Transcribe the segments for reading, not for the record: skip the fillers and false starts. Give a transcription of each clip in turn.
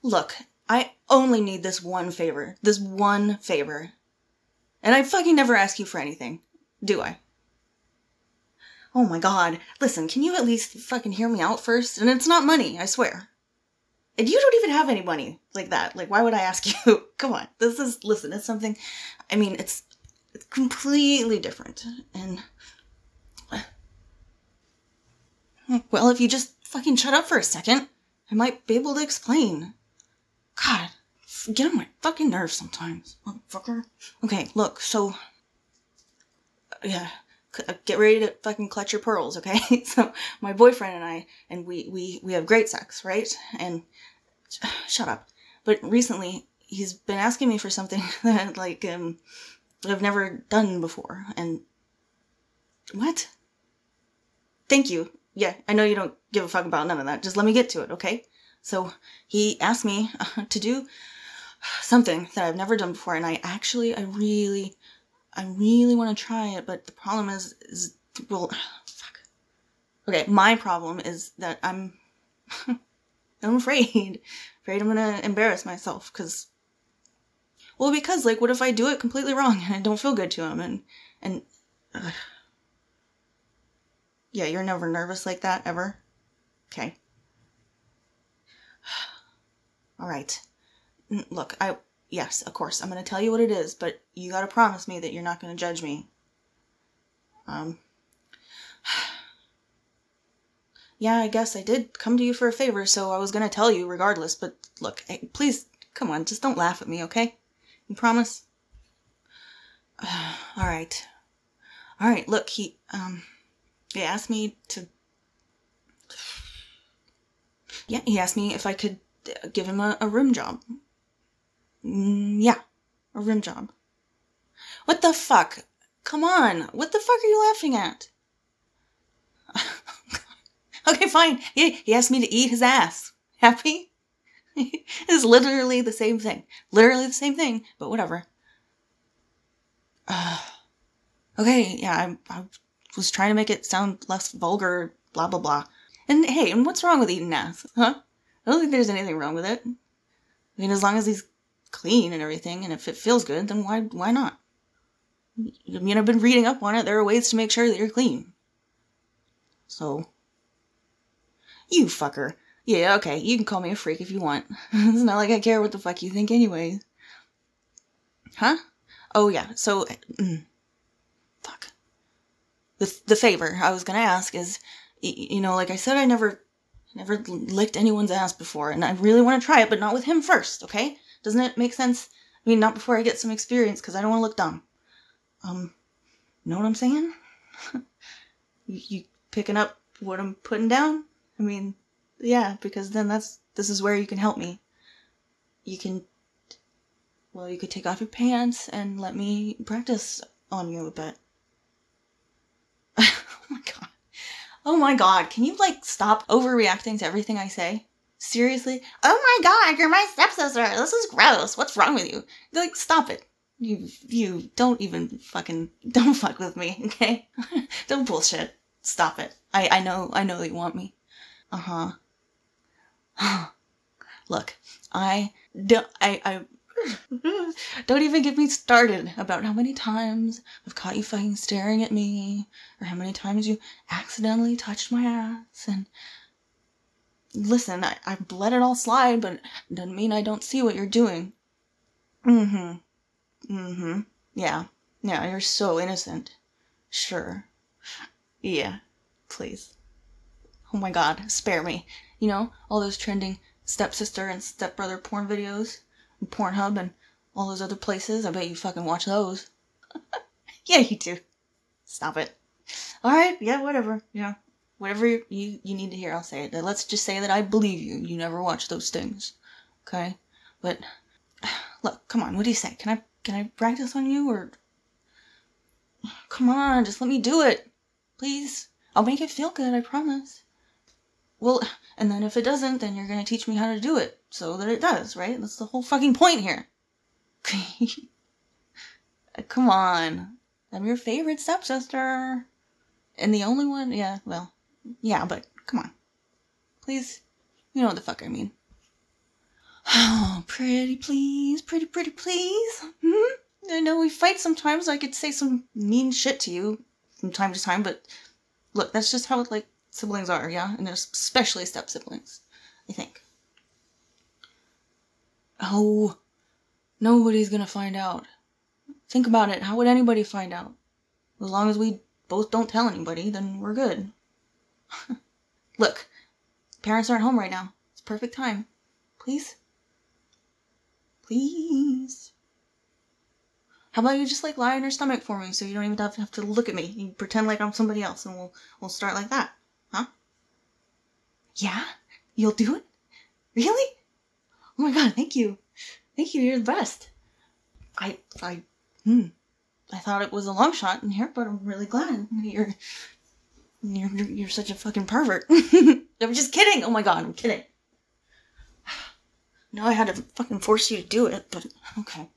Look, I only need this one favor. This one favor. And I fucking never ask you for anything. Do I? Oh my god. Listen, can you at least fucking hear me out first? And it's not money, I swear. And you don't even have any money like that. Like, why would I ask you? Come on. Listen, it's something, I mean, it's completely different. And, well, if you just fucking shut up for a second, I might be able to explain. God, get on my fucking nerves sometimes, motherfucker. Okay, look, so, yeah, get ready to fucking clutch your pearls, okay? So, my boyfriend and I, and we have great sex, right? And, shut up. But recently, he's been asking me for something that, like, I've never done before, and, what? Thank you. Yeah, I know you don't give a fuck about none of that. Just let me get to it, okay? So, he asked me to do something that I've never done before, and I really want to try it, but the problem is, well, fuck. Okay, my problem is that I'm afraid I'm gonna embarrass myself, because, like, what if I do it completely wrong, and I don't feel good to him, and yeah, you're never nervous like that, ever? Okay. Alright. Look, yes, of course, I'm gonna tell you what it is, but you gotta promise me that you're not gonna judge me. Yeah, I guess I did come to you for a favor, so I was gonna tell you regardless, but look, please, come on, just don't laugh at me, okay? You promise? Alright. Alright, look, he asked me to... Yeah, he asked me if I could give him a rim job. Yeah, a rim job. What the fuck? Come on, what the fuck are you laughing at? Okay, fine. He asked me to eat his ass. Happy? It's literally the same thing. Literally the same thing, but whatever. Okay, yeah, I was trying to make it sound less vulgar, blah, blah, blah. And hey, and what's wrong with eating ass, huh? I don't think there's anything wrong with it. I mean, as long as he's clean and everything, and if it feels good, then why not? I mean, I've been reading up on it. There are ways to make sure that you're clean. So... You fucker. Yeah, okay, you can call me a freak if you want. It's not like I care what the fuck you think anyways. Huh? Oh, yeah, so... fuck. The favor I was gonna ask is, you know, like I said, I never licked anyone's ass before, and I really want to try it, but not with him first, okay? Doesn't it make sense? I mean, not before I get some experience, because I don't want to look dumb. Know what I'm saying? You picking up what I'm putting down? I mean, yeah, because then this is where you can help me. You could take off your pants and let me practice on you a bit. Oh my god, can you, like, stop overreacting to everything I say? Seriously? Oh my god, you're my stepsister, this is gross, what's wrong with you? Like, stop it. You don't even don't fuck with me, okay? Don't bullshit. Stop it. I know that you want me. Uh-huh. Look, don't even get me started about how many times I've caught you fucking staring at me, or how many times you accidentally touched my ass, and listen, I've let it all slide, but it doesn't mean I don't see what you're doing. Yeah, you're so innocent. Sure. Yeah, please. Oh my god, spare me. You know, all those trending stepsister and stepbrother porn videos, and Pornhub, and all those other places. I bet you fucking watch those. Yeah, you do. Stop it. Alright, yeah, whatever. Yeah. Whatever you need to hear, I'll say it. Let's just say that I believe you. You never watch those things. Okay? But, look, come on, what do you say? Can I practice on you, or... Come on, just let me do it. Please. I'll make it feel good, I promise. Well, and then if it doesn't, then you're gonna teach me how to do it, so that it does, right? That's the whole fucking point here. Come on. I'm your favorite stepsister. And the only one, yeah, well, yeah, but come on. Please, you know what the fuck I mean. Oh, pretty please, pretty please. Hmm? I know we fight sometimes. I could say some mean shit to you from time to time, but look, that's just how, like, siblings are, yeah? And there's especially step-siblings, I think. Oh, nobody's gonna find out. Think about it. How would anybody find out? As long as we both don't tell anybody, then we're good. Look, parents aren't home right now. It's perfect time. Please? Please? How about you just, like, lie on your stomach for me so you don't even have to look at me. You pretend like I'm somebody else and we'll start like that. Huh? Yeah? You'll do it? Really? Oh my god, thank you. Thank you, you're the best. I thought it was a long shot in here, but I'm really glad. You're such a fucking pervert. I'm just kidding. Oh my god, I'm kidding. No, I had to fucking force you to do it, but okay.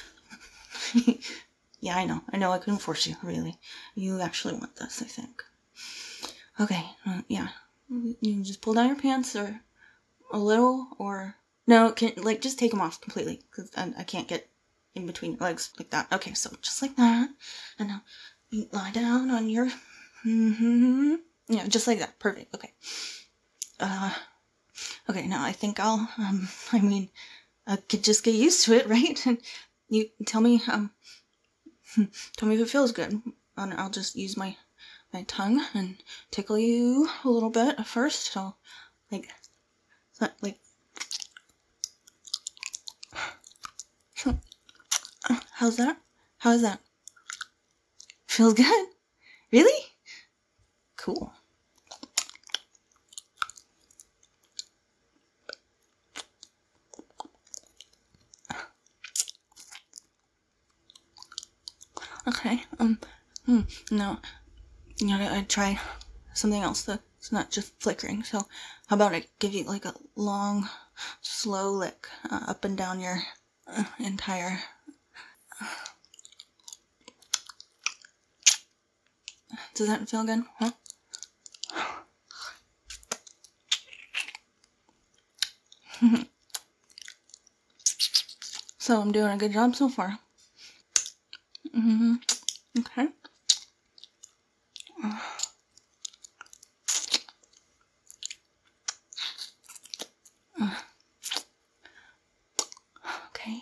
Yeah, I know I couldn't force you, really. You actually want this, I think. Okay, yeah. You can just pull down your pants, or a little, or... No, just take them off completely, because I can't get in between your legs like that. Okay, so just like that, and now you lie down on your... Yeah, just like that. Perfect, okay. Okay, now I think I could just get used to it, right? And you tell me if it feels good. And I'll just use my tongue and tickle you a little bit at first. So, like, how's that? How's that? Feels good? Really? Cool. Okay, no, I'd try something else that's not just flickering. So, how about I give you, like, a long, slow lick up and down your entire... Does that feel good? Huh? So, I'm doing a good job so far. Okay. Okay.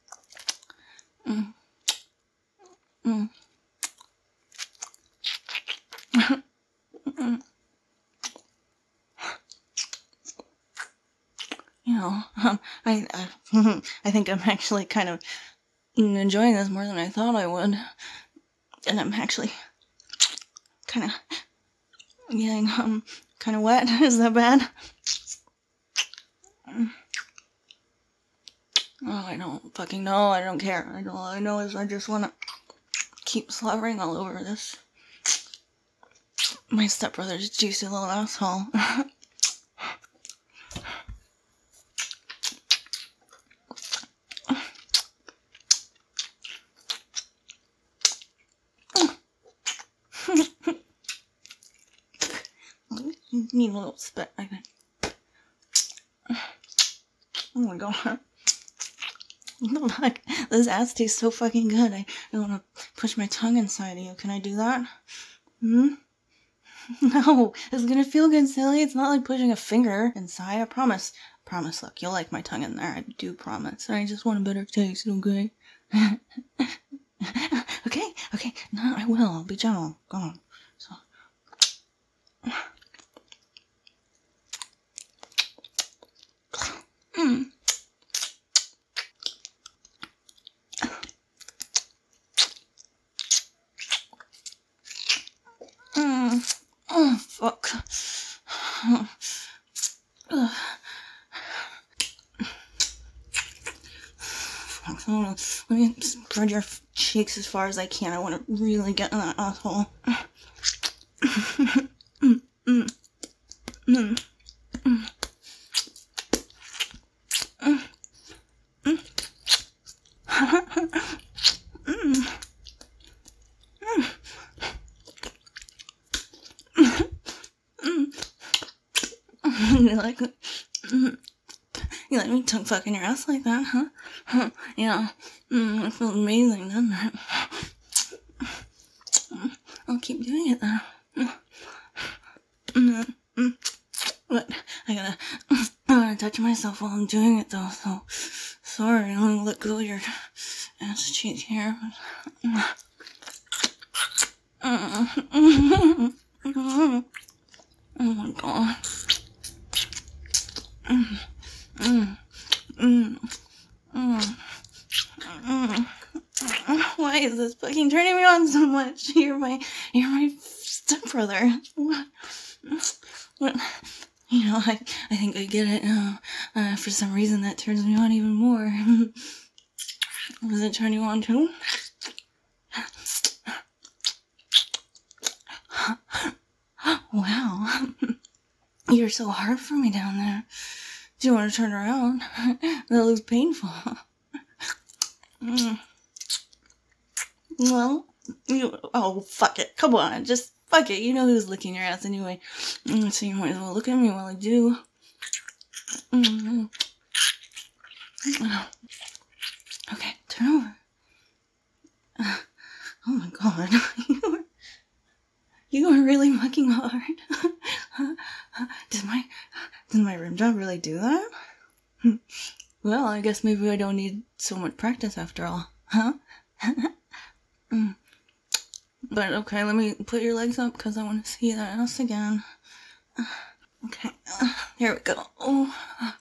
You know, I think I'm actually kind of enjoying this more than I thought I would. And I'm actually kind of getting, kind of wet. Is that bad? Oh, I don't fucking know. I don't care. All I know is I just want to keep slobbering all over this. My stepbrother's juicy little asshole. Need a little spit, I think. Oh my god. Look, this ass tastes so fucking good. I want to push my tongue inside of you. Can I do that? No, it's gonna feel good, silly. It's not like pushing a finger inside. I promise. Promise, look, you'll like my tongue in there. I do promise. I just want a better taste, okay? Okay. No, I will. I'll be gentle. Go on. So. Oh, fuck. Let me spread your cheeks as far as I can. I want to really get in that asshole. You like it? You let me tongue fuck in your ass like that, huh? Yeah. It felt amazing, doesn't it? I'll keep doing it then. But I gotta touch myself while I'm doing it though, so sorry, I'm gonna let go of your ass cheek here. Oh my god. Why is this fucking turning me on so much? You're my stepbrother. What? You know, I think I get it now. For some reason that turns me on even more. Does it turn you on too? Wow. You're so hard for me down there. Do you want to turn around? That looks painful. Well, oh, fuck it. Come on, just fuck it. You know who's licking your ass anyway. So you might as well look at me while I do. Okay, turn over. Oh my god. You are really fucking hard. Does my rim job really do that? Well, I guess maybe I don't need so much practice after all. Huh? But okay, let me put your legs up because I want to see that ass again. Okay, here we go. Oh.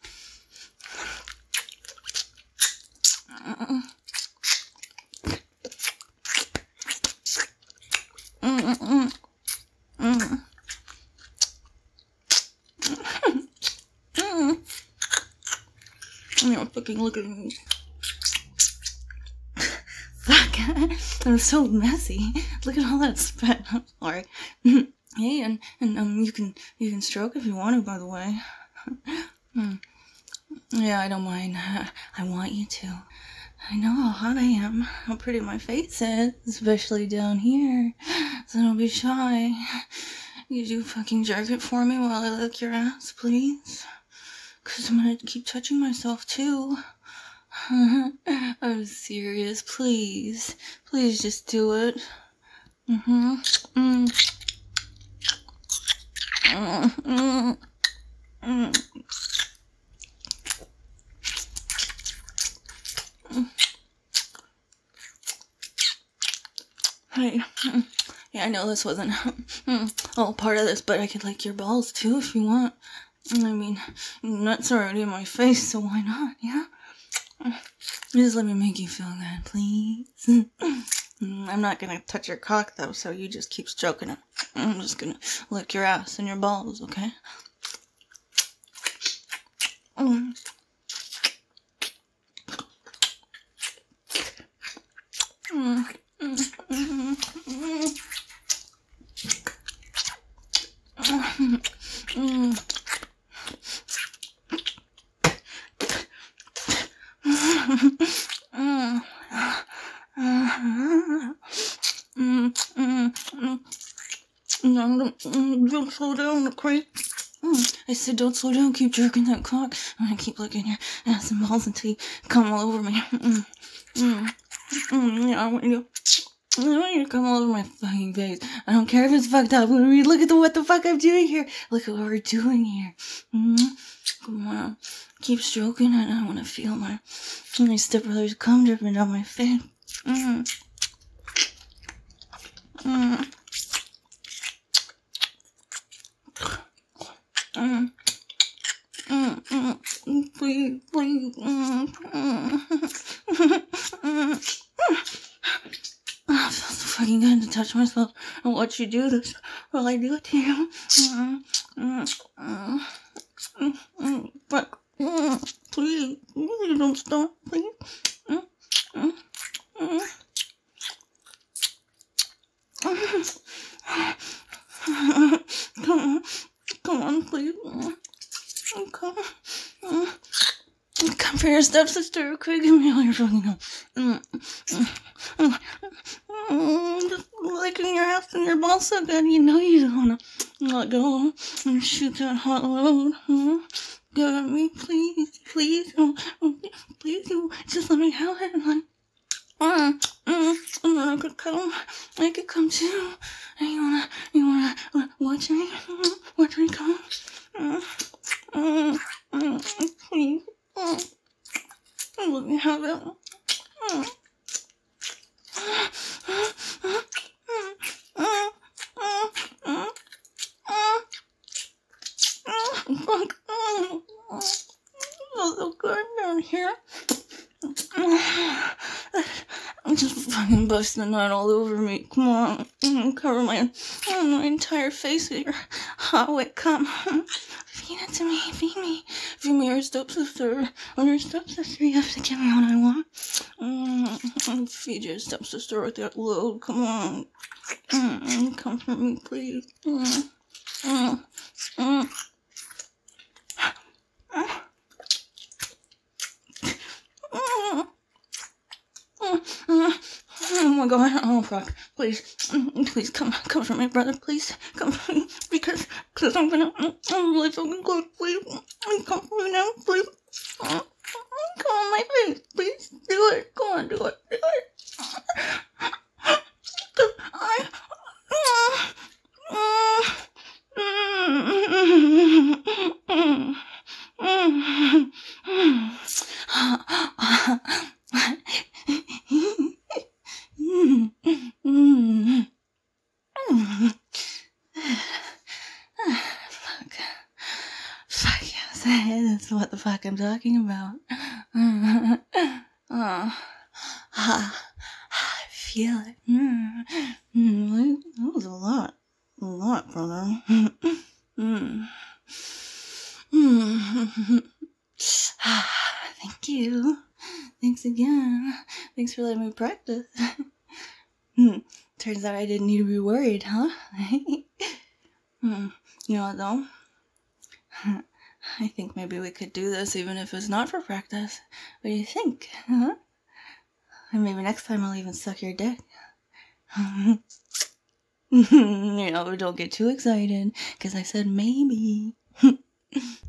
You're fucking looking at me. Fuck, I'm so messy. Look at all that spit. I'm sorry. Hey, and you can stroke if you want to, by the way. Yeah, I don't mind. I want you to. I know how hot I am, how pretty my face is, especially down here. So don't be shy. Could you fucking jerk it for me while I lick your ass, please? 'Cause I'm gonna keep touching myself too. I'm serious, please. Please just do it. Hey, yeah, I know this wasn't all part of this, but I could lick your balls too if you want. I mean, nuts are already in my face, so why not, yeah? Just let me make you feel good, please. I'm not gonna touch your cock, though, so you just keep stroking it. I'm just gonna lick your ass and your balls, okay? No, don't slow down, okay? I said don't slow down, keep jerking that cock. I'm gonna keep licking your ass and balls until you come all over me. Yeah, I want you to come all over my fucking face. I don't care if it's fucked up. Look at what the fuck I'm doing here. Look at what we're doing here. Come on. Keep stroking it. I want to feel my stepbrother's cum dripping down my face. Please, please. It feels so fucking good to touch myself and watch you do this while I do it to you. But please, don't stop, please. Come on, please. Come for your stepsister, quick, give me all your fucking just licking your ass and your balls so good, you know you don't wanna let go and shoot that hot load. Give me, please, please, please, you just let me have it. Like, and then I could come too. And you wanna watch me come? Please, let me have it. Fuck. Feels so good down here. I'm just fucking busting a nut all over me. Come on. Cover my entire face with your hot wet cum. Feed it to me. Feed me. Feed me your stepsister. When your stepsister, you have to give me what I want. Feed your stepsister with that load. Come on. Come for me, please. Oh my god, oh fuck, please come for me, brother, please, come for me, because I'm really fucking good, please, come for me now, please, come on my face, please, do it, come on, do it, Fuck yes, that's what the fuck I'm talking about. I feel it. That was a lot, brother. Thank you. Thanks again. Thanks for letting me practice. Turns out I didn't need to be worried, huh? You know what, though? I think maybe we could do this even if it's not for practice. What do you think? Huh? And maybe next time I'll even suck your dick. Don't get too excited, because I said maybe.